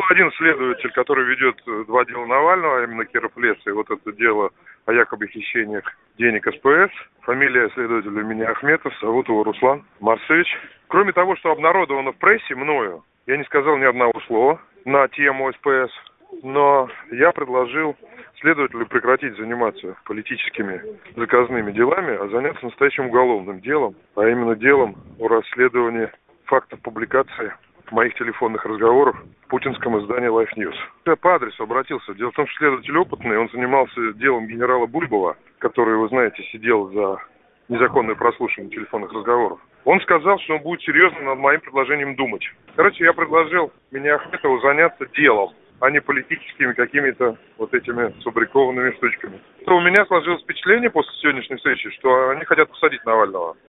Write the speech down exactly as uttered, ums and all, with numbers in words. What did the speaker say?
один следователь, который ведет два дела Навального, а именно Киров Лес, и вот это дело о якобы хищениях денег СПС. Фамилия следователя у меня Ахметов, зовут его Руслан Марсович. Кроме того, что обнародовано в прессе мною, я не сказал ни одного слова на тему СПС, но я предложил следователю прекратить заниматься политическими заказными делами, а заняться настоящим уголовным делом, а именно делом о расследовании фактов публикации моих телефонных разговоров в путинском издании Life News. Я по адресу обратился. Дело в том, что следователь опытный, он занимался делом генерала Бульбова, который, вы знаете, сидел за незаконное прослушивание телефонных разговоров. Он сказал, что он будет серьезно над моим предложением думать. Короче, я предложил меня Ахметову заняться делом, а не политическими какими-то вот этими сфабрикованными штучками. То у меня сложилось впечатление после сегодняшней встречи, что они хотят посадить Навального.